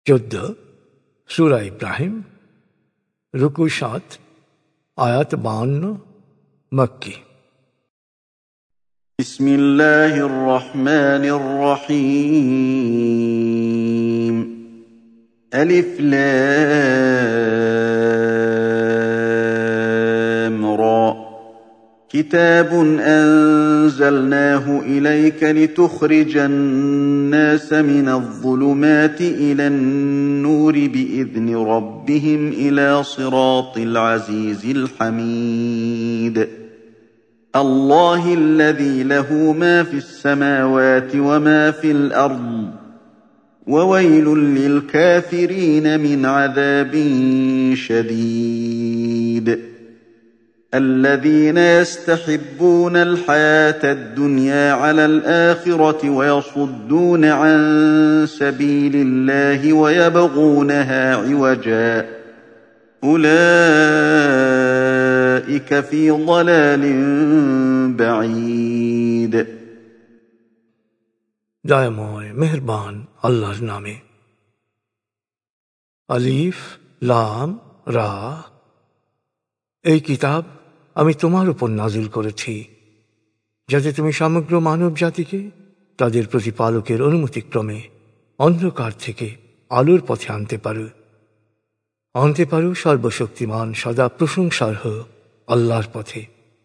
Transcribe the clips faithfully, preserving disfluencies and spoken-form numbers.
চোদ্দ সূরা ইব্রাহিম, রুকু সাত, আয়াত বাউন্ন, মক্কি। বিসমিল্লাহির রহমানির রহিম। আলিফ লাম রা। كتاب أنزلناه إليك لتخرج الناس من الظلمات إلى النور بإذن ربهم إلى صراط العزيز الحميد الله الذي له ما في السماوات وما في الأرض وويل للكافرين من عذاب شديد الذين يستحبون الحياة الدنيا على الآخرة ويصدون عن سبيل الله ويبغونها عوجا أولئك في ضلال بعيد। দয়াময় মেহেরবান আল্লাহর নামে। আলিফ লাম রা। এই কিতাব আমি তোমার উপর নাজিল করেছি যাতে তুমি সমগ্র মানব জাতিকে তাদের প্রতিপালকের অনুমতিক্রমে অন্ধকার থেকে আলোর পথে আনতে পারো আনতে পারো সর্বশক্তিমান সদা প্রশংসার্হ আল্লাহর পথে।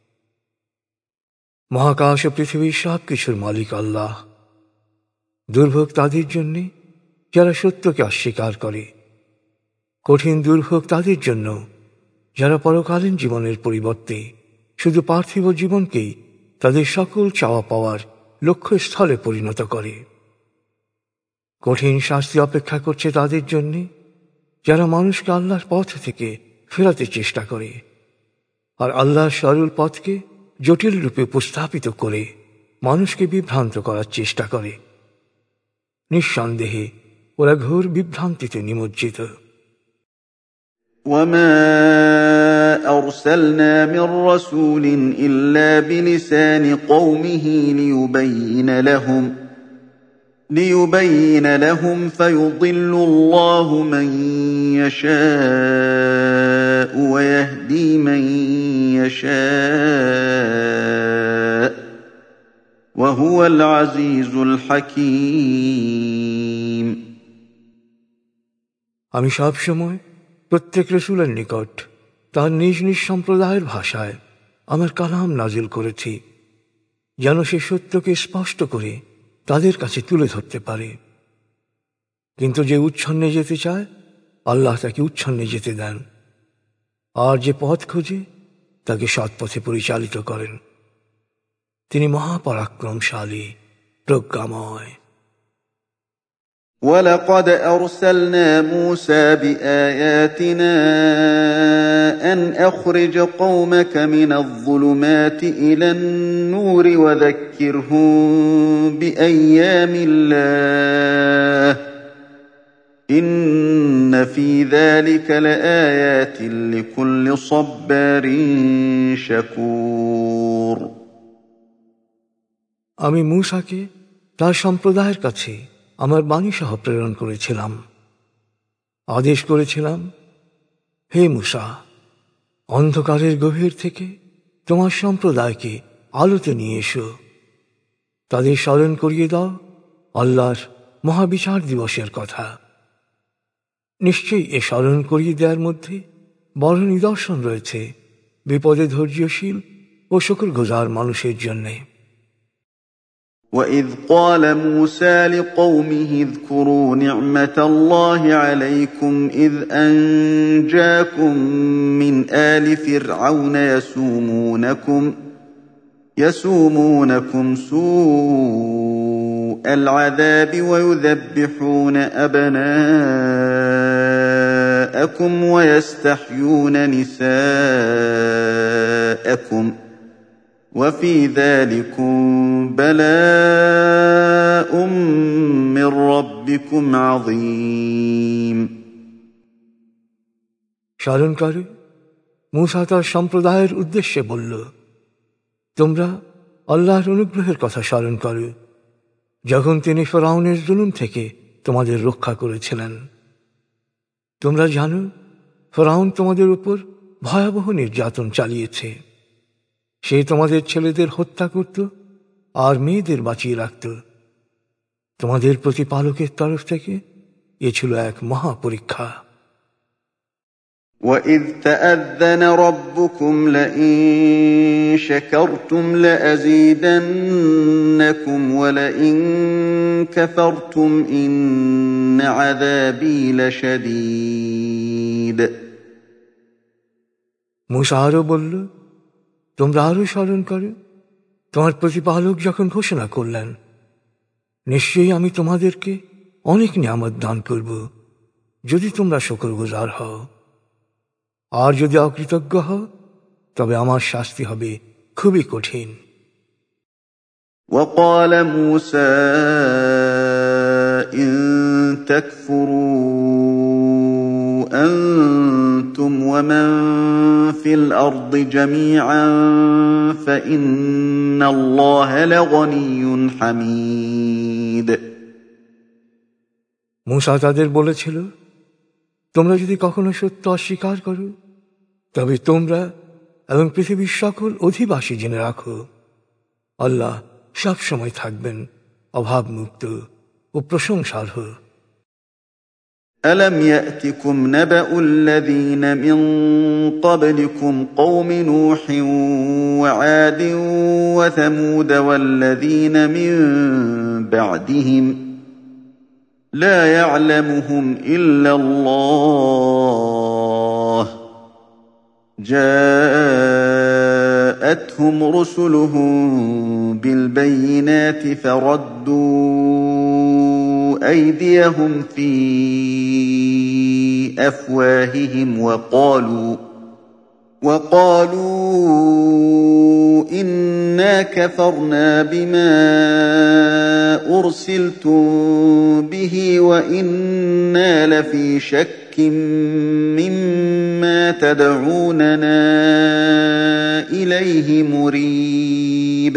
মহাকাশ ও পৃথিবীর সব কিছুর মালিক আল্লাহ। দুর্ভোগ তাদের জন্য যারা সত্যকে অস্বীকার করে, কঠিন দুর্ভোগ তাদের জন্য যারা পরকালীন জীবনের পরিবর্তে শুধু পার্থিব জীবনকেই তাদের সকল চাওয়া পাওয়ার লক্ষ্যস্থলে পরিণত করে। কঠিন শাস্তি অপেক্ষা করছে তাদের জন্য যারা মানুষকে আল্লাহর পথ থেকে ফেরাতে চেষ্টা করে আর আল্লাহর সরল পথকে জটিল রূপে উপস্থাপিত করে মানুষকে বিভ্রান্ত করার চেষ্টা করে। নিঃসন্দেহে ওরা ঘোর বিভ্রান্তিতে নিমজ্জিত। وما أرسلنا من رسول إلا بلسان قومه ليبين لهم ليبين لهم فيضل الله من يشاء ويهدي من يشاء وهو العزيز الحكيم। আমি সব সময় প্রত্যেক রাসূলের নিকট তার নিজ নিজ সম্প্রদায়ের ভাষায় আমার কালাম নাজিল করেছি যেন সে সত্যকে স্পষ্ট করে তাদের কাছে তুলে ধরতে পারে। কিন্তু যে উচ্ছন্নে যেতে চায় আল্লাহ তাকে উচ্ছন্নে যেতে দেন, আর যে পথ খোঁজে তাকে সৎপথে পরিচালিত করেন। তিনি মহাপরাক্রমশালী, প্রজ্ঞাময়। ولقد أرسلنا موسى بآياتنا أن أخرج قومك من الظلمات إلى النور وذكرهم بأيام الله إن في ذلك لآيات لكل صبار شكور। আমি মূসাকে তার সম্প্রদায়ের কাছে আমার বাণী সহ প্রেরণ করেছিলাম। আদেশ করেছিলাম, হে মূসা, অন্ধকারের গভীর থেকে তোমার সম্প্রদায়কে আলোতে নিয়ে এসো। তাদের স্মরণ করিয়ে দাও আল্লাহর মহাবিচার দিবসের কথা। নিশ্চয়ই এ স্মরণ করিয়ে দেওয়ার মধ্যে বড় নিদর্শন রয়েছে বিপদে ধৈর্যশীল ও শুকরগুজার মানুষের জন্যে। وَإِذْ قَالَ مُوسَى لِقَوْمِهِ اذْكُرُوا نِعْمَةَ اللَّهِ عَلَيْكُمْ إِذْ أَنْجَاكُمْ مِنْ آلِ فِرْعَوْنَ يَسُومُونَكُمْ يَسُومُونَكُمْ سُوءَ الْعَذَابِ وَيُذَبِّحُونَ أَبْنَاءَكُمْ وَيَسْتَحْيُونَ نِسَاءَكُمْ وفي ذلكم بلاء من ربكم عظيم। স্মরণ করে মূসা তার সম্প্রদায়ের উদ্দেশ্যে বলল, তোমরা আল্লাহর অনুগ্রহের কথা স্মরণ করো যখন তিনি ফিরআউনের জুলুম থেকে তোমাদের রক্ষা করেছিলেন তোমরা জানো ফিরআউন তোমাদের উপর ভয়াবহ নির্যাতন চালিয়েছে। সে তোমাদের ছেলেদের হত্যা করত আর মেয়েদের বাঁচিয়ে রাখত। তোমাদের প্রতিপালকের তরফ থেকে এ ছিল এক মহা পরীক্ষা। وَإِذْ تَأَذَّنَ رَبُّكُمْ لَئِن شَكَرْتُمْ لَأَزِيدَنَّكُمْ وَلَئِن كَفَرْتُمْ إِنَّ عَذَابِي لَشَدِيدٌ। মূসা আরো বলল, তোমরা আরো স্মরণ করো তোমার প্রতিপালক যখন ঘোষণা করলেন, নিশ্চয়ই আমি তোমাদেরকে অনেক নিয়ামত দান করব যদি তোমরা শুকরগুজার হও, আর যদি অকৃতজ্ঞ হও তবে আমার শাস্তি হবে খুবই কঠিন। وقال موسى إن تكفروا أنتم ومن في الأرض جميعا فإن الله لغني حميد। মূসা তাদের বলেছিল, তোমরা যদি কখনো সত্য অস্বীকার করো তবে তোমরা এবং পৃথিবীর সকল অধিবাসী জেনে রাখো, আল্লাহ সব সময় থাকবেন অভাবমুক্ত ও প্রশংসার্হ। ألم يأتكم نبأ الذين من قبلكم قوم نوح وعاد وثمود والذين من بعدهم لا يعلمهم إلا الله جاءتهم رسلهم بالبينات فردوا أيديهم في أفواههم وقالوا وقالوا إنا كفرنا بما أرسلتم به وإنا لفي شك مما تدعوننا إليه مريب।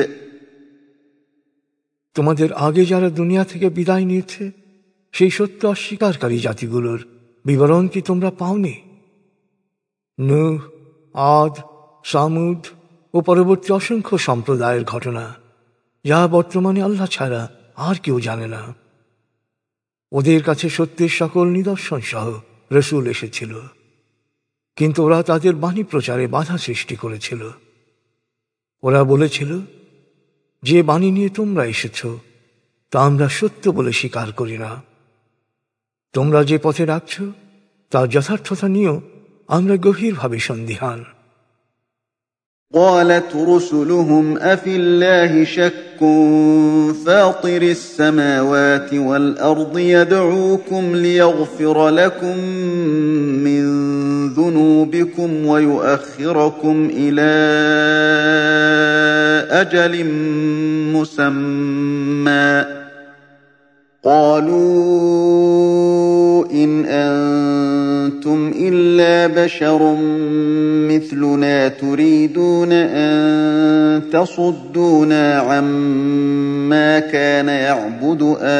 তোমাদের আগে যারা দুনিয়া থেকে বিদায় নিয়েছে সেই সত্য অস্বীকারী জাতিগুলোর বিবরণ কি তোমরা পাওনি? নূহ, আদ, সামুদ ও পরবর্তী অসংখ্য সম্প্রদায়ের ঘটনা, যা বর্তমানে আল্লাহ ছাড়া আর কেউ জানে না। ওদের কাছে সত্যের সকল নিদর্শন সহ রসুল এসেছিল, কিন্তু ওরা তাদের বাণী প্রচারে বাধা সৃষ্টি করেছিল। ওরা বলেছিল, যে বাণী নিয়ে তোমরা এসেছ তা আমরা সত্য বলে স্বীকার করি না। তোমরা যে পথে রাখছ তার যথার্থতা নিয়েও আমরা গভীরভাবে সন্দিহান। قالت رسلهم أفي الله شك فاطر السماوات والأرض يدعوكم ليغفر لكم من ذنوبكم ويؤخركم إلى أجل مسمى قالوا إن أنتم إلا بشر مثلنا تريدون أن تصدونا عما كان يعبد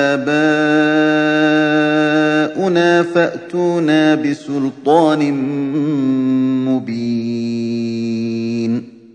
آباؤنا فأتونا بسلطان مبين।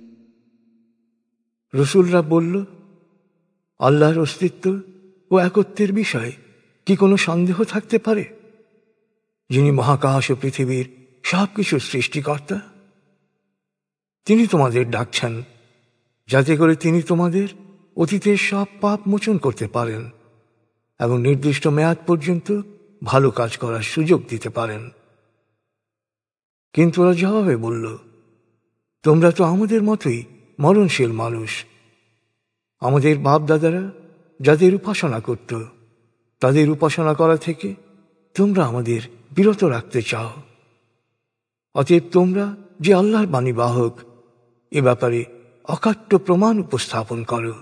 রসুলরা বলল, আল্লাহর অস্তিত্ব ও একত্বের বিষয়ে কি কোনো সন্দেহ থাকতে পারে, যিনি মহাকাশ ও পৃথিবীর সবকিছু সৃষ্টিকর্তা? তিনি তোমাদের ডাকছেন যাতে করে তিনি তোমাদের অতীতের সব পাপ মোচন করতে পারেন এবং নির্দিষ্ট মেয়াদ পর্যন্ত ভালো কাজ করার সুযোগ দিতে পারেন। কিন্তু ওরা জবাবে বলল, তোমরা তো আমাদের মতোই মরণশীল মানুষ। আমাদের বাপ দাদারা যাদের উপাসনা করত তাদের উপাসনা করা থেকে তোমরা আমাদের বিরত রাখতে চাও। অতএব তোমরা যে আল্লাহর বাণী বাহক এ ব্যাপারে অকাট্য প্রমাণ উপস্থাপন করো।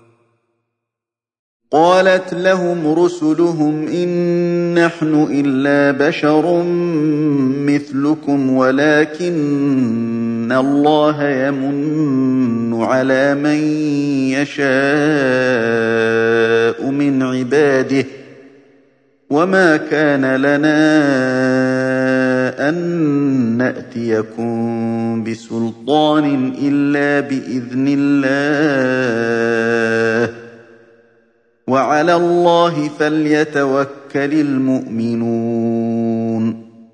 قالت لهم رسلهم إن نحن إلا بشر مثلكم ولكن الله يمن على من يشاء من عباده وما كان لنا أن نأتيكم بسلطان إلا بإذن الله وعلى الله فليتوكل المؤمنون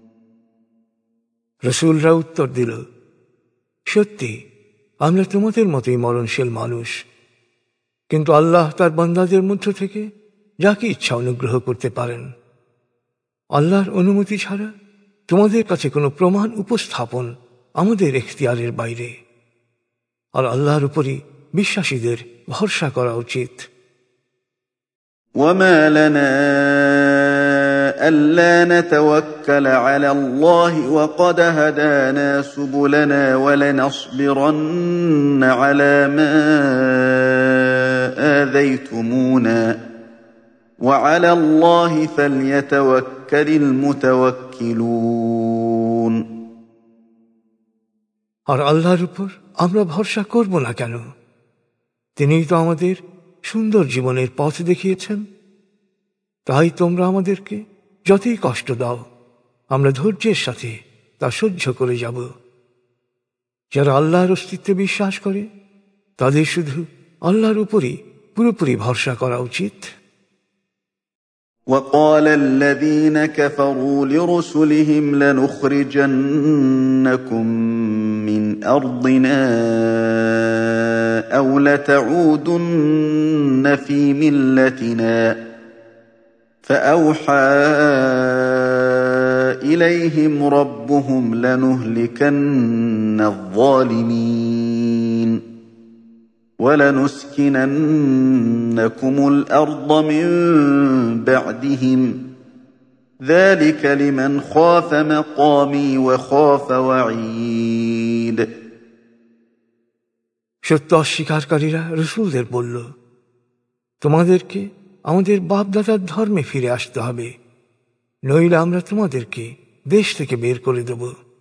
রাসূলরা উত্তর দিল, সত্যি আমরা তোমাদের মতোই মরণশীল মানুষ, কিন্তু আল্লাহ তার বান্দাদের মধ্য থেকে যাকে ইচ্ছা অনুগ্রহ করতে পারেন। আল্লাহর অনুমতি ছাড়া তোমাদের কাছে কোনো প্রমাণ উপস্থাপন আমাদের এখতিয়ারের বাইরে, আর আল্লাহর উপরই বিশ্বাসীদের ভরসা করা উচিত। وما لنا ألا نتوكل على الله وقد هدانا سبلنا ولنصبرن على ما آذيتمونا وعلى الله فليتوكل المتوكلون আর আল্লাহর উপর আমরা ভরসা করব না কেন? তিনিই তো আমাদের সুন্দর জীবনের পথ দেখিয়েছেন। তাই তোমরা আমাদেরকে যতই কষ্ট দাও, আমরা ধৈর্যের সাথে তা সহ্য করে যাব। যারা আল্লাহর অস্তিত্বে বিশ্বাস করে তাদের শুধু আল্লাহর উপরই পুরোপুরি ভরসা করা উচিত। وقال الذين كفروا لرسلهم لنخرجنكم من أرضنا أو لتعودن في ملتنا فأوحى إليهم ربهم لنهلكن الظالمين ولنسكننكم الأرض من بعدهم ذلك لمن خاف مقامي وخاف وعيد সত্য অস্বীকারীরা রাসূলদের বলল, তোমাদেরকে আমাদের বাপদাদার ধর্মে ফিরে আসতে হবে, নইলে আমরা তোমাদেরকে দেশ থেকে বের করে দেব।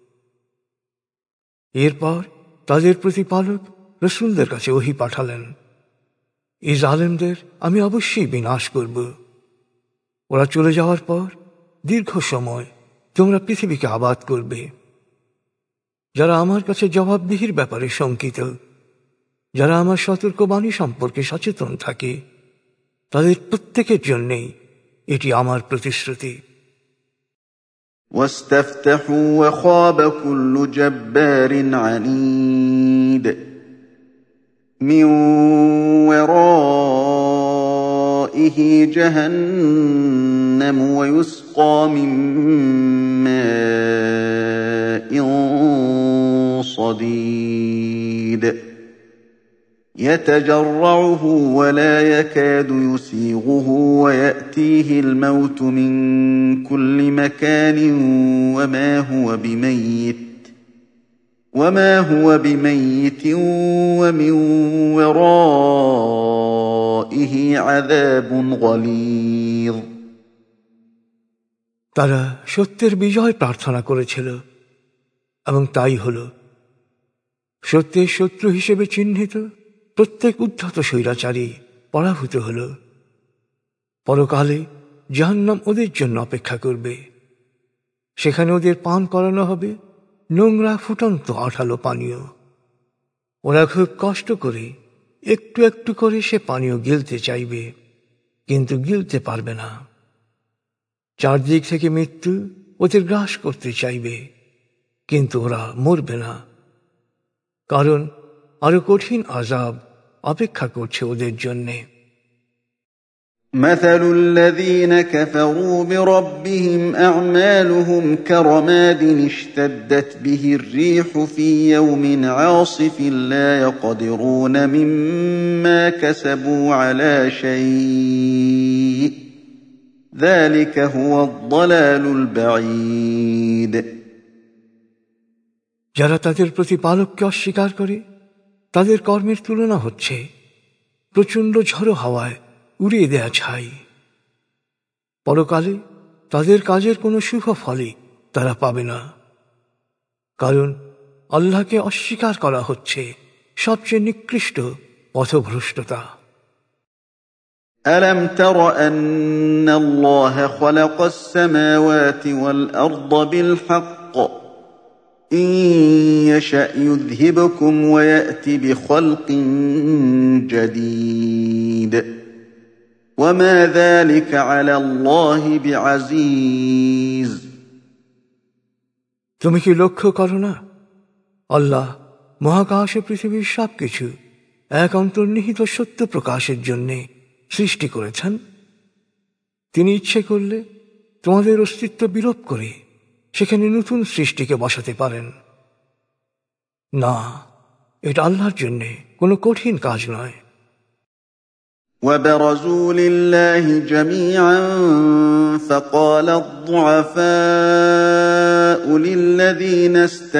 এরপর তাদের প্রতিপালক রাসূলদের কাছে ওহী পাঠালেন, এই জালেমদের আমি অবশ্যই বিনাশ করব। ওরা চলে যাওয়ার পর দীর্ঘ সময় তোমরা পৃথিবীকে আবাদ করবে। যারা আমার কাছে জবাবদিহির ব্যাপারে শঙ্কিত, যারা আমার সতর্কবাণী সম্পর্কে সচেতন থাকে, তাদের প্রত্যেকের জন্যেই এটি আমার প্রতিশ্রুতি। واستفتحوا وخاب كل جبار عنيد من ورائه جهنم ويسقى من ماء صديد يتجرعه ولا يكاد يسيغه ويأتيه الموت من كل مكان وما هو بميت وما هو بميت ومن ورائه عذاب غليظ তারা সত্যের বিজয় প্রার্থনা করেছিল এবং তাই হল। সত্যের শত্রু হিসেবে চিহ্নিত প্রত্যেক উদ্ধত স্বৈরাচারী পরাভূত হল। পরকালে জাহান্নাম ওদের জন্য অপেক্ষা করবে। সেখানে ওদের পান করানো হবে নোংরা ফুটন্ত আঠালো পানীয়। ওরা খুব কষ্ট করে একটু একটু করে সে পানীয় গিলতে চাইবে, কিন্তু গিলতে পারবে না। চারদিক থেকে মৃত্যু ওদের গ্রাস করতে চাইবে, কিন্তু ওরা মরবে না, কারণ আরো কঠিন আযাব অপেক্ষা করছে ওদের জন্যে। مثل الذين كفروا بربهم أعمالهم كرماد اشتدت به الريح في يوم عاصف لا يقدرون مما كسبوا على شيء ذلك هو الضلال البعيد যারা তাদের প্রতিপালককে অস্বীকার করে তাদের কর্মের তুলনা হচ্ছে প্রচণ্ড ঝড়ো হাওয়ায় উড়িয়ে দেয়া ছাই। পরকালে তাদের কাজের কোনো শুভ ফলই তারা পাবে না, কারণ আল্লাহকে অস্বীকার করা হচ্ছে সবচেয়ে নিকৃষ্ট পথভ্রষ্টতা। ألم تر أن الله خلق السماوات والأرض بالحق إن يشأ يذهبكم ويأت بخلق جديد وما ذلك على الله بعزيز তুমি কি লক্ষ্য করো না আল্লাহ মহাকাশ ও পৃথিবীর সবকিছু এক অন্তর্নিহিত সত্য প্রকাশের জন্য সৃষ্টি করেছেন। তিনি ইচ্ছে করলে তোমাদের অস্তিত্ব বিলোপ করে সেখানে নতুন সৃষ্টিকে বসাতে পারেন। না, এটা আল্লাহর জন্য কোনো কঠিন কাজ নয়। وبرزوا لله جميعا فقال الضعفاء للذين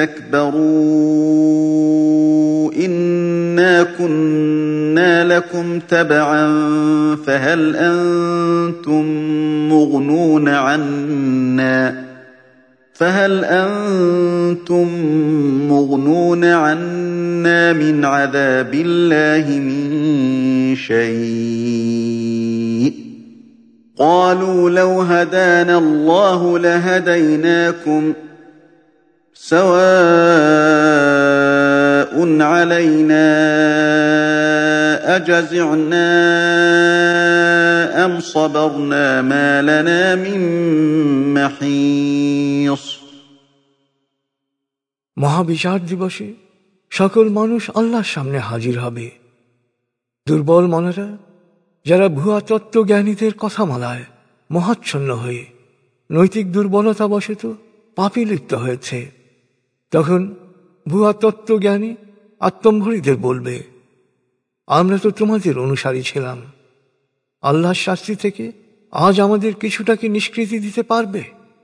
استكبروا إنا كنا لكم تبعا فهل أنتم مغنون عنا فهل أنتم مغنون عنا من عذاب الله من شيء قالوا لو هدانا الله لهديناكم سواء علينا أجزعنا أم صبرنا ما لنا من محيص মহাবিচার দিবসে সকল মানুষ আল্লাহর সামনে হাজির হবে। দুর্বল মনেরা যারা ভুয়া তত্ত্বজ্ঞানীদের কথা মালায় মহাচ্ছন্ন হয়ে নৈতিক দুর্বলতা বশত পাপে লিপ্ত হয়েছে, তখন ভুয়া তত্ত্বজ্ঞানী আত্মম্ভরীদের বলবে, আমরা তো তোমাদের অনুসারী ছিলাম, আল্লাহর শাস্তি থেকে আজ আমাদের কিছুটাকে নিষ্কৃতি দিতে পারবে?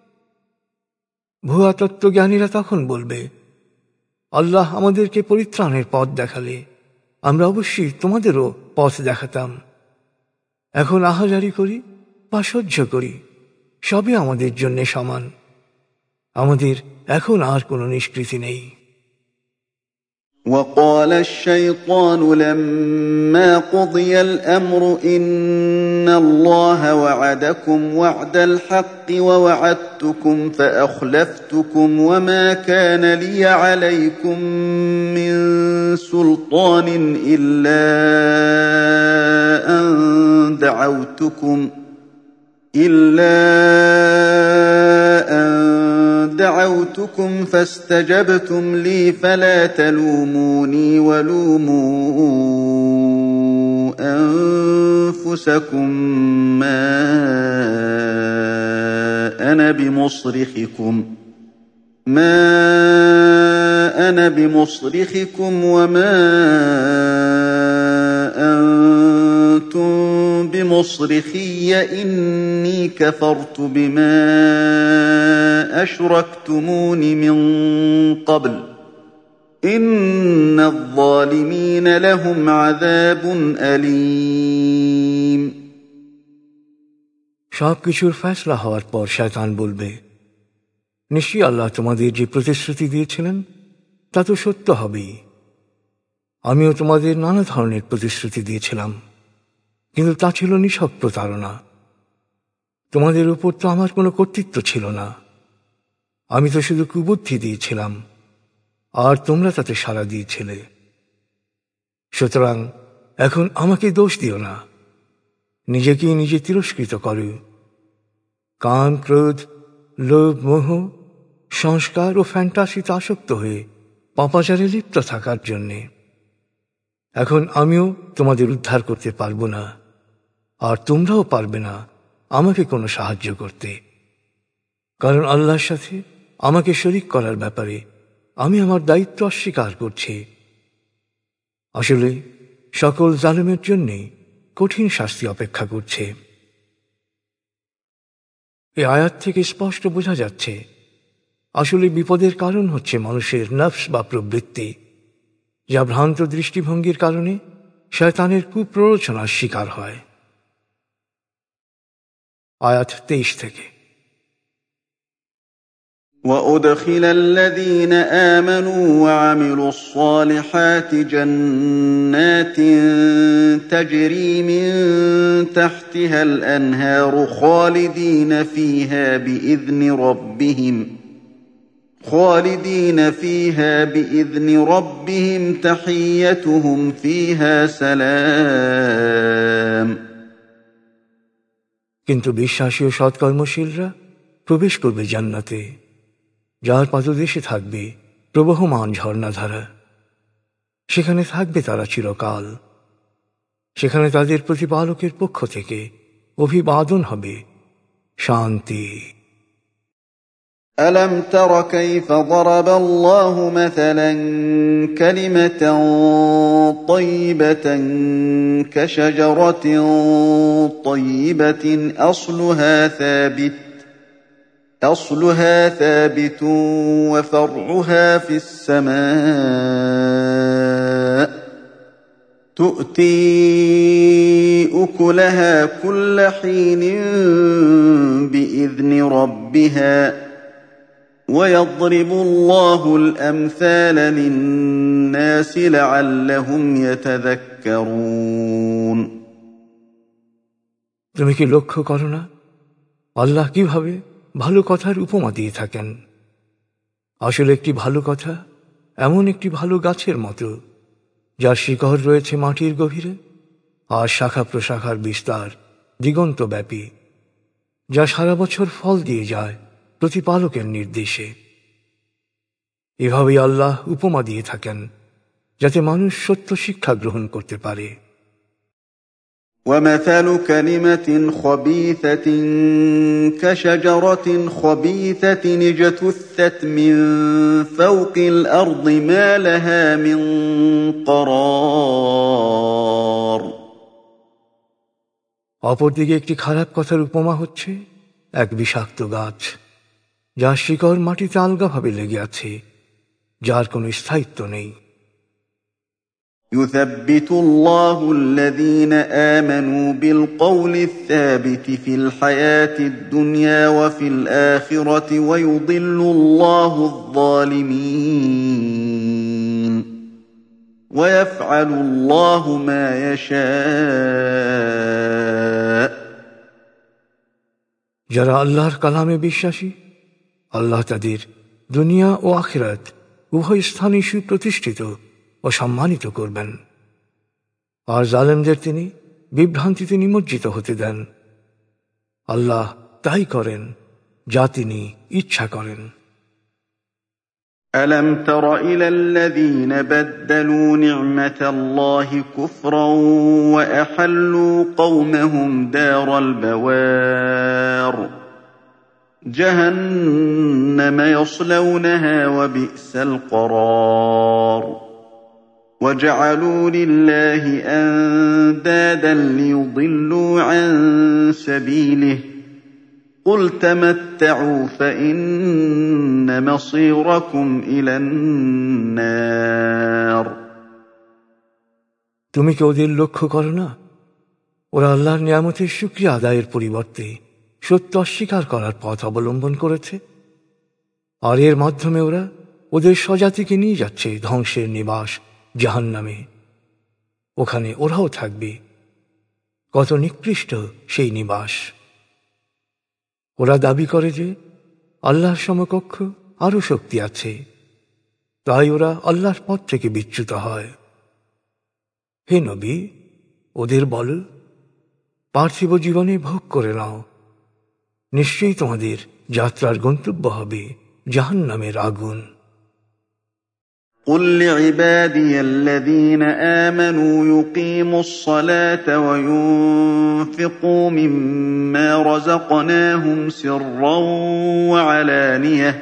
ভুয়া তত্ত্বজ্ঞানীরা তখন বলবে, আল্লাহ আমাদেরকে পরিত্রাণের পথ দেখালে আমরা অবশ্যই তোমাদেরও পথ দেখাতাম। এখন আহাজারি করি বা সহ্য করি, সবই আমাদের জন্য সমান, আমাদের এখন আর কোনো নিষ্কৃতি নেই। وقال الشيطان لما قضي الأمر إن الله وعدكم وعد الحق ووعدتكم فأخلفتكم وما كان لي عليكم من سلطان إلا أن دعوتكم إلا أن دعوتكم فاستجبتم لي فلا تلوموني ولوموا أنفسكم ما أنا بمصرخكم ما أنا بمصرخكم وما أنتم بمصرخي إني كفرت بما أشركتمون من قبل إن الظالمين لهم عذاب أليم সবকিছুর ফয়সালা হওয়ার পর শয়তান বলবে, নিশ্চয়ই আল্লাহ তোমাদের যে প্রতিশ্রুতি দিয়েছিলেন তা তো সত্য হবেই। আমিও তোমাদের নানা ধরনের প্রতিশ্রুতি দিয়েছিলাম, কিন্তু তা ছিল নিছক প্রতারণা। তোমাদের উপর তো আমার কোনো কর্তৃত্ব ছিল না, আমি তো শুধু কুবুদ্ধি দিয়েছিলাম আর তোমরা তাতে সাড়া দিয়েছিলে। সুতরাং এখন আমাকে দোষ দিও না, নিজেকেই নিজে তিরস্কৃত করো। কাম, ক্রোধ, লোভ, মোহ, সংস্কার ও ফ্যান্টাসিতে আসক্ত হয়ে পাপাচারে লিপ্ত থাকার জন্যে এখন আমিও তোমাদের উদ্ধার করতে পারবো না, আর তোমরাও পারবে না আমাকে কোনো সাহায্য করতে, কারণ আল্লাহর সাথে আমাকে শরীক করার ব্যাপারে আমি আমার দায়িত্ব অস্বীকার করছি। আসলে সকল জালেমের জন্যে কঠিন শাস্তি অপেক্ষা করছে। এই আয়াত থেকে স্পষ্ট বোঝা যাচ্ছে আসলে বিপদের কারণ হচ্ছে মানুষের নফস বা প্রবৃত্তি, যা ভ্রান্ত দৃষ্টিভঙ্গির কারণে শয়তানের কুপ্ররোচনার শিকার হয়। আয়াত তেইশ থেকে। وأدخل الذين آمنوا وعملوا الصالحات جنات تجري من تحتها الأنهار خالدين فيها بإذن ربهم خالدين فيها بإذن ربهم تحيتهم فيها سلام। কিন্তু বিশ্বাসী ও সৎকর্মশীলরা প্রবেশ করবে জান্নাতে, যার পাদদেশে থাকবে প্রবহমান ঝর্ণাধারা। সেখানে থাকবে তারা চিরকাল। সেখানে তাদের প্রতিপালকের পক্ষ থেকে অভিবাদন হবে শান্তি। ألم تر كيف ضرب الله مثلا كلمة طيبة كشجرة طيبة أصلها ثابت أصلها ثابت وفرعها في السماء تؤتي أكلها كل حين بإذن ربها ويضرب الله الأمثال للناس لعلهم يتذكرون। তুমি কি লক্ষ্য করো না আল্লাহ কিভাবে ভালো কথার উপমা দিয়ে থাকেন? আসলে একটি ভালো কথা এমন একটি ভালো গাছের মতো, যার শিকড় রয়েছে মাটির গভীরে আর শাখা প্রশাখার বিস্তার দিগন্তব্যাপী, যা সারা বছর ফল দিয়ে যায় প্রতিপালকের নির্দেশে। এভাবেই আল্লাহ উপমা দিয়ে থাকেন যাতে মানুষ সত্য শিক্ষা গ্রহণ করতে পারে। ومثل كلمة خبيثة كشجرة خبيثة اجتثت من فوق الأرض ما لها من قرار। অপরদিকে একটি খারাপ কথার উপমা হচ্ছে এক বিষাক্ত গাছ, যার শিকড় মাটিতে আলগাভাবে লেগে আছে, যার কোনো স্থায়িত্ব নেই। يثبت الله الذين آمنوا بالقول الثابت في الحياة الدنيا وفي الآخرة ويضل الله الظالمين ويفعل الله ما يشاء। যারা আল্লাহর কালামে বিশ্বাসী, আল্লাহ তাদের দুনিয়া ও আখিরাত উভয় স্থানেই সুপ্রতিষ্ঠিত ও সম্মানিত করবেন, আর জালেমদের তিনি বিভ্রান্তিতে নিমজ্জিত হতে দেন। আল্লাহ তাই করেন যা তিনি ইচ্ছা করেন। ألم تر إلى الذين بدلوا نعمة الله كفرا وأحلوا قومهم دار البوار جهنم يصلونها وبئس القرار وجعلوا لله أندادا ليضلوا عن سبيله قل تمتعوا فإن مصيركم إلى النار। তুমি কি ওদের লক্ষ্য করো না? ওরা আল্লাহর নিয়ামতের শুকরিয়া আদায়ের পরিবর্তে সত্য অস্বীকার করার পথ অবলম্বন করেছে, আর এর মাধ্যমে ওরা ওদের স্বজাতিকে নিয়ে যাচ্ছে ধ্বংসের নিবাস জাহান্নামে। ওখানে ওরাও থাকবে। কত নিকৃষ্ট সেই নিবাস! ওরা দাবি করে যে আল্লাহর সমকক্ষ আরও শক্তি আছে, তাই ওরা আল্লাহর পথ থেকে বিচ্যুত হয়। হে নবী, ওদের বল, পার্থিব জীবনে ভোগ করে নাও, নিশ্চয়ই তোমাদের যাত্রার গন্তব্য হবে জাহান্নামের আগুন। قل لعبادي الذين آمنوا يقيموا الصلاة وينفقوا مما رزقناهم سرا وعلانية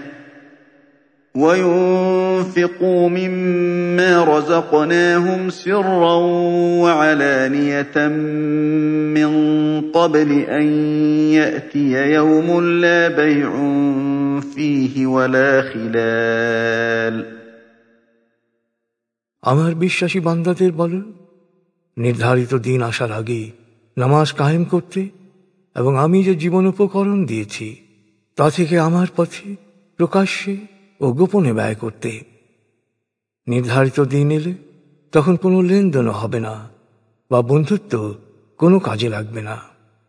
وينفقوا مما رزقناهم سرا وعلانية من قبل أن يأتي يوم لا بيع فيه ولا خلال। আমার বিশ্বাসী বান্দাদের বল, নির্ধারিত দিন আসার আগে নামাজ কায়েম করতে এবং আমি যে জীবন উপকরণ দিয়েছি তা থেকে আমার পথে প্রকাশ্যে ও গোপনে ব্যয় করতে। নির্ধারিত দিন এলে তখন কোনো লেনদেনও হবে না বা বন্ধুত্ব কোনো কাজে লাগবে না।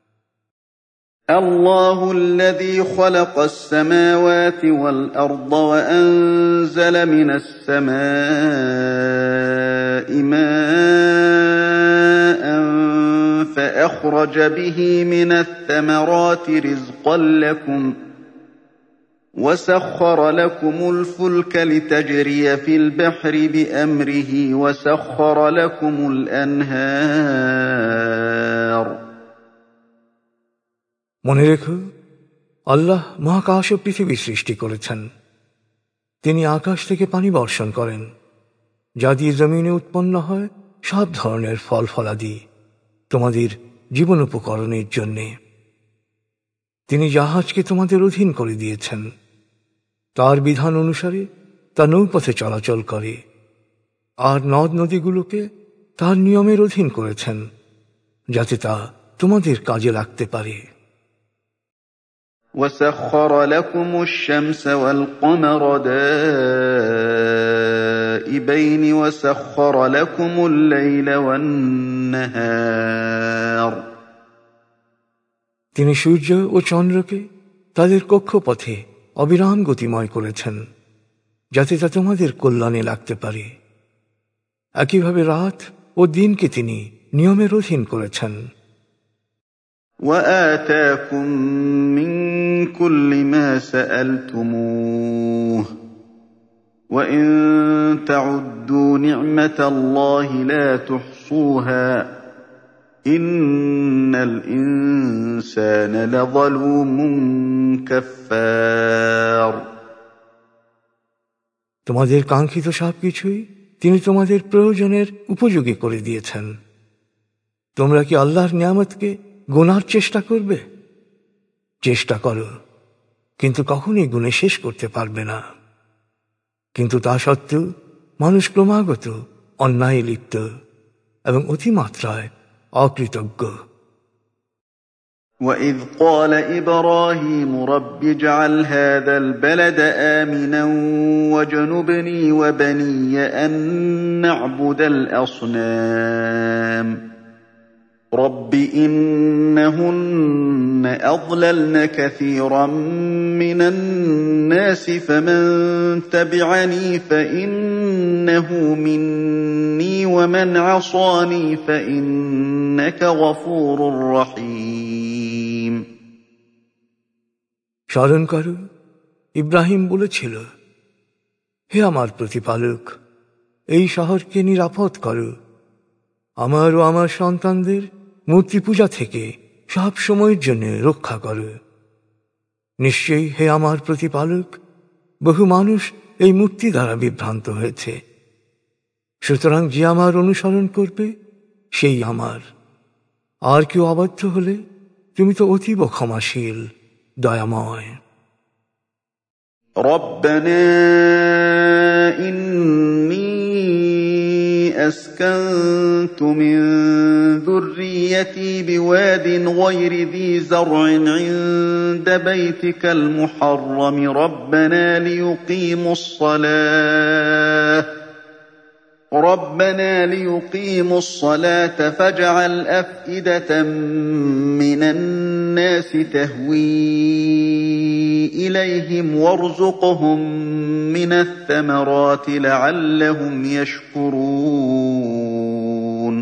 الله الذي خلق السماوات والأرض وأنزل من السماء ماء فأخرج به من الثمرات رزقا لكم وسخر لكم الفلك لتجري في البحر بأمره وسخر لكم الأنهار। মনে রেখো, আল্লাহ মহাকাশ ও পৃথিবী সৃষ্টি করেছেন। তিনি আকাশ থেকে পানি বর্ষণ করেন, যা দিয়ে জমিনে উৎপন্ন হয় সব ধরনের ফল ফলাদি তোমাদের জীবন উপকরণের জন্যে। তিনি জাহাজকে তোমাদের অধীন করে দিয়েছেন, তার বিধান অনুসারে তা নৌপথে চলাচল করে, আর নদ নদীগুলোকে তার নিয়মের অধীন করেছেন যাতে তা তোমাদের কাজে লাগতে পারে। وسخر لكم الشمس والقمر دائبين وسخر لكم الليل والنهار। তিনি সূর্য ও চন্দ্রকে তাদের কক্ষপথে অবিরাম গতিময় করেছেন যাতে তা তোমাদের কল্যাণে লাগতে পারে। একইভাবে রাত ও দিনকে তিনি নিয়মের অধীন করেছেন। وآتاكم من كل ما سألتموه وإن تعدوا نعمة الله لا تحصوها إن الإنسان لظلوم كفار। তোমাদের কাঙ্ক্ষিত সবকিছুই তিনি তোমাদের প্রয়োজনের উপযোগী করে দিয়েছেন। তোমরা কি আল্লাহর নিয়ামতকে গুনার চেষ্টা করবে? চেষ্টা করো, কিন্তু কখনই গুণে শেষ করতে পারবে না। কিন্তু তা সত্ত্বেও মানুষ ক্রমাগত অন্যায় লিপ্ত এবং অতিমাত্রায় অকৃতজ্ঞ। وَإِذْ قَالَ إِبْرَاهِيمُ رَبِّ اجْعَلْ هَٰذَا الْبَلَدَ آمِنًا وَاجْنُبْنِي وَبَنِيَّ أَن نَّعْبُدَ الْأَصْنَامَ رَبِّ إِنَّهُنَّ أَضْلَلْنَ كَثِيرًا مِّنَ النَّاسِ فَمَن تَبِعَنِي فَإِنَّهُ مِنِّي وَمَنْ عَصَانِي فَإِنَّكَ غَفُورٌ رَّحِيمٌ। স্মরণ করো, ইব্রাহিম বলেছিল, হে আমার প্রতিপালক, এই শহরকে নিরাপদ করো, আমার ও আমার সন্তানদের মূর্তি পূজা থেকে সব সময়ের জন্য রক্ষা করো। নিশ্চয়ই হে আমার প্রতিপালক, বহু মানুষ এই মূর্তি দ্বারা বিভ্রান্ত হয়েছে, সুতরাং যে আমার অনুসরণ করবে সেই আমার, আর কেউ অবাধ্য হলে তুমি তো অতীব ক্ষমাশীল, দয়াময়। ربنا إني أسكنت من ذريتي بواد غير ذي زرع عند بيتك المحرم ربنا ليقيموا الصلاة ربنا ليقيموا الصلاة فاجعل أفئدة من الناس تهوي إليهم وارزقهم من الثمرات لعلهم يشكرون।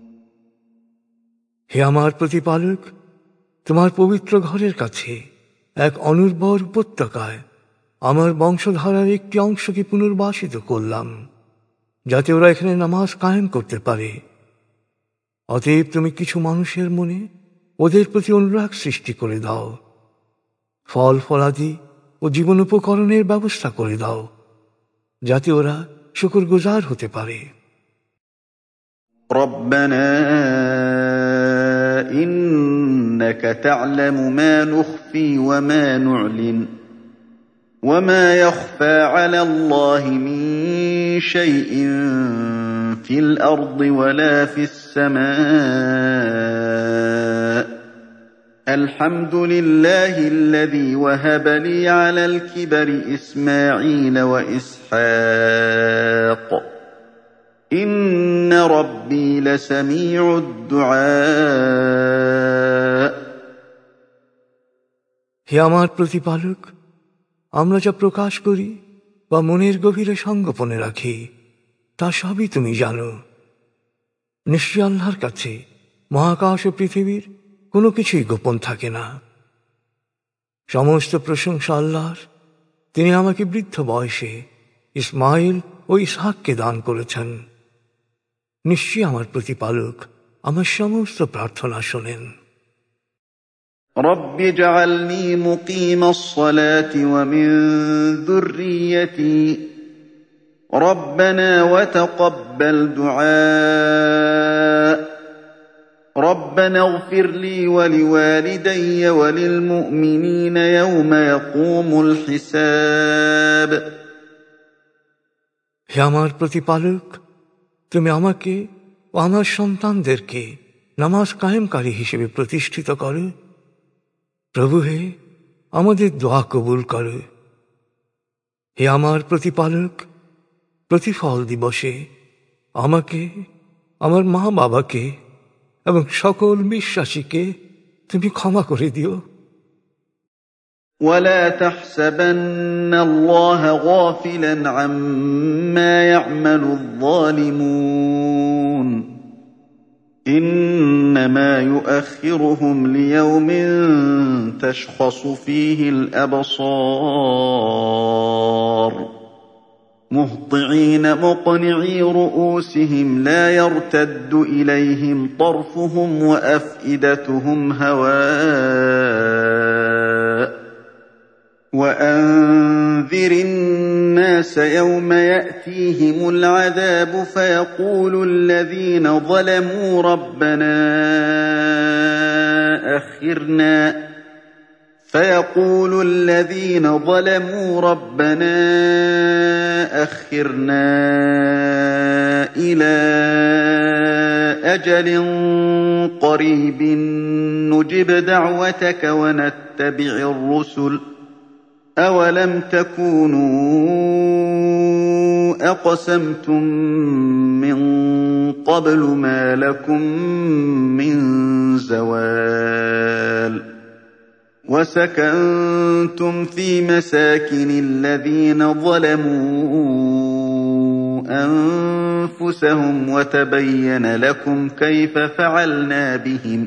হে আমার প্রতিপালক, তোমার পবিত্র ঘরের কাছে এক অনুর্বর উপত্যকায় আমার বংশধারার একটি অংশকে পুনর্বাসিত করলাম, যাতে ওরা এখানে নামাজ কায়েম করতে পারে। অতএব তুমি কিছু মানুষের মনে ওদের প্রতি অনুরাগ সৃষ্টি করে দাও, ফল ফলাদি ও জীবন উপকরণের ব্যবস্থা করে দাও, যাতে ওরা শুকরগুজার হতে পারে। ربنا إنك تعلم ما نخفي وما نعلن وما يخفى على الله من شيء في الأرض ولا في السماء الحمد لله الذي وهب لي على الكبر إسماعيل وإسحاق إن ربي لسميع الدعاء হে আমার প্রতিপালক, আমরা যা প্রকাশ করি বা মনের গভীরে সংগোপনে রাখি তা সবই তুমি জানো। নিশ্চয় আল্লাহর কাছে মহাকাশ ও পৃথিবীর কোনো কিছুই গোপন থাকে না। সমস্ত প্রশংসা আল্লাহর। তিনি আমাকে বৃদ্ধ বয়সে ইসমাইল ও ইসহাককে দান করেছেন। নিশ্চয়ই আমার প্রতিপালক আমার সমস্ত প্রার্থনা শোনেন। رب اجعلني مقيم الصلاة ومن ذريتي ربنا وتقبل دعاء ربنا اغفر لي ولوالدي وللمؤمنين يوم يقوم الحساب হে আমার প্রতিপালক, তুমি আমাকে ও আমার সন্তানদেরকে নামাজ কায়েমকারী হিসেবে প্রতিষ্ঠিত করো। প্রভু হে, আমাদের দোয়া কবুল করো। হে আমার প্রতিপালক, প্রতিফল দিবসে আমাকে, আমার মা বাবাকে এবং সকল বিশ্বাসীকে তুমি ক্ষমা করে দিও। ولا تحسبن الله غافلا عما يعمل الظالمون إنما يؤخرهم ليوم تشخص فيه الأبصار مهطعين مقنعي رؤوسهم لا يرتد إليهم طرفهم وأفئدتهم هواء وأنذر الناس يوم يأتيهم العذاب فيقول الذين ظلموا ربنا أخرنا فيقول الذين ظلموا ربنا أخرنا إلى أجل قريب نجب دعوتك ونتبع الرسل أولم تكونوا أقسمتم من قبل ما لكم من زوال وسكنتم في مساكن الذين ظلموا أنفسهم وتبين لكم كيف فعلنا بهم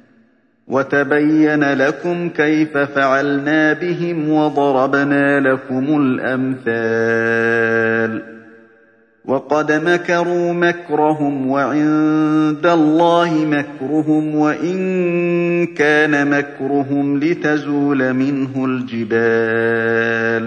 وتبين لكم كيف فعلنا بهم وضربنا لكم الأمثال وقد مكروا مكرهم وعند الله مكرهم وإن كان مكرهم لتزول منه الجبال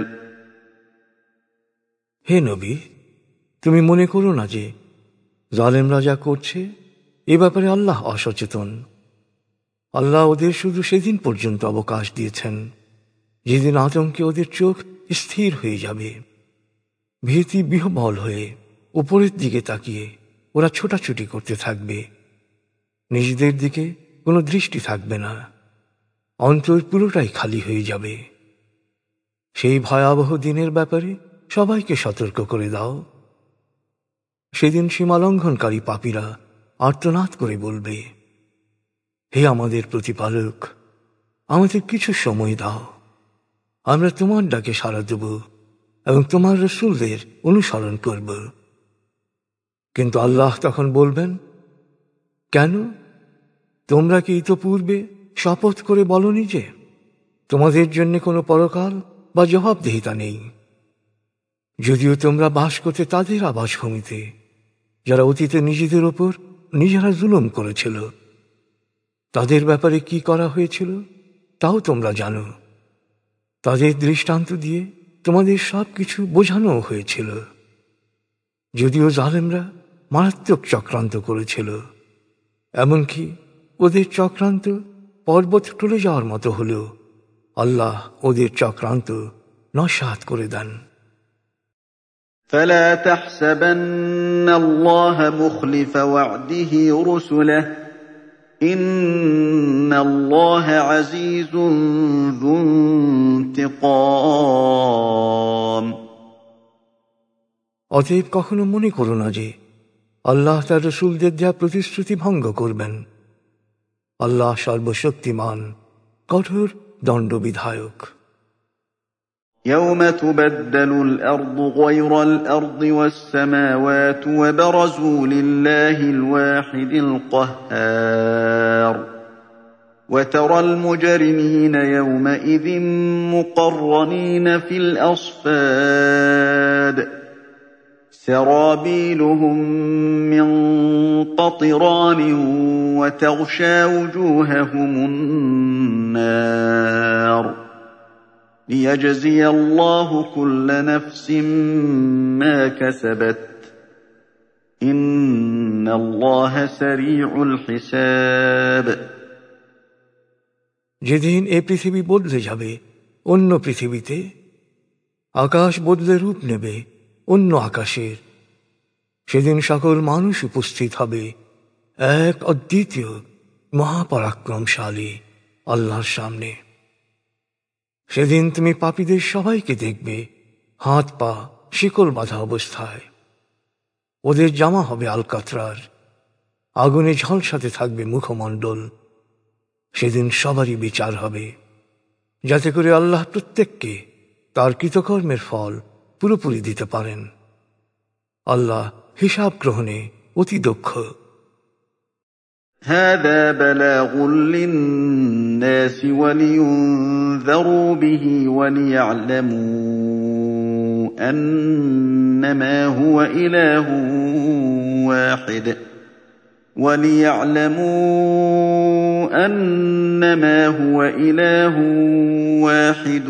হে নবী, তুমি মনে করো না যে জালেমরা যা করছে এ ব্যাপারে আল্লাহ অসচেতন। আল্লাহ ওদের শুধু সেদিন পর্যন্ত অবকাশ দিয়েছেন যেদিন আতঙ্কে ওদের চোখ স্থির হয়ে যাবে। ভীতি বিহ্বল হয়ে উপরের দিকে তাকিয়ে ওরা ছোটাছুটি করতে থাকবে। নিজেদের দিকে কোনো দৃষ্টি থাকবে না, অন্তর পুরোটাই খালি হয়ে যাবে। সেই ভয়াবহ দিনের ব্যাপারে সবাইকে সতর্ক করে দাও। সেদিন সীমালঙ্ঘনকারী পাপীরা আর্তনাদ করে বলবে, হে আমাদের প্রতিপালক, আমাদের কিছু সময় দাও, আমরা তোমার ডাকে সাড়া দেব এবং তোমার রাসূলদের অনুসরণ করব। কিন্তু আল্লাহ তখন বলবেন, কেন তোমরা কি ইতপূর্বে শপথ করে বলনি যে তোমাদের জন্য কোনো পরকাল বা জবাবদিহিতা নেই? যদিও তোমরা বাস করতে তাদের আবাসভূমিতে যারা অতীতে নিজেদের ওপর নিজেরা জুলুম করেছিল, তাদের ব্যাপারে কি করা হয়েছিল তাও তোমরা জানো। তাদের দৃষ্টান্ত দিয়ে তোমাদের সব কিছু বোঝানো হয়েছিল। যদিও জালেমরা মারাত্মক চক্রান্ত করেছিল, এমনকি ওদের চক্রান্ত পর্বত টলে যাওয়ার মতো হলেও আল্লাহ ওদের চক্রান্ত নস্যাৎ করে দেন। فلا تحسبن الله مخلف وعده رسله ইন্নাল্লাহা আজিজুন যু ইনতিকাম। অতএব কখনো মনে করো না যে আল্লাহ তার রাসূলদের দেয়া প্রতিশ্রুতি ভঙ্গ করবেন। আল্লাহ সর্বশক্তিমান, কঠোর দণ্ডবিধায়ক। يوم تبدل الأرض غير الأرض والسماوات وبرزوا لله الواحد القهار وترى المجرمين يومئذ مقرنين في الأصفاد سرابيلهم من قطران وتغشى وجوههم النار ليجزي الله كل نفس ما كسبت إن الله سريع الحساب। যেদিন এ পৃথিবী বদলে যাবে অন্য পৃথিবীতে, আকাশ বদলে রূপ নেবে অন্য আকাশের, সেদিন সকল মানুষ উপস্থিত হবে এক অদ্বিতীয় মহাপরাক্রমশালী আল্লাহর সামনে। সেদিন তুমি পাপীদের সবাইকে দেখবে হাত পা শিকল বাঁধা অবস্থায়। ওদের জামা হবে আলকাতরার, আগুনে ঝলসাতে থাকবে মুখমণ্ডল। সেদিন সবারই বিচার হবে, যাতে করে আল্লাহ প্রত্যেককে তার কৃতকর্মের ফল পুরোপুরি দিতে পারেন। আল্লাহ হিসাব গ্রহণে অতি দক্ষ। هذا بلاغ للناس ولينذروا به وليعلموا أنما هو إله واحد وليعلموا أنما هو إله واحد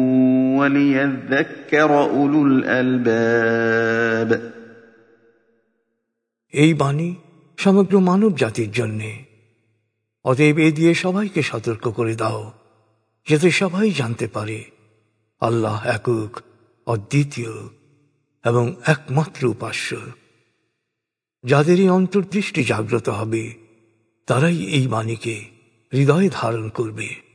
وليذكر أولو الألباب। এই বাণী সমগ্র মানব জাতির জন্যে, অতএব এ দিয়ে সবাইকে সতর্ক করে দাও, যাতে সবাই জানতে পারে আল্লাহ একক, অদ্বিতীয় এবং একমাত্র উপাস্য। যাদেরই অন্তর্দৃষ্টি জাগ্রত হবে তারাই এই বাণীকে হৃদয়ে ধারণ করবে।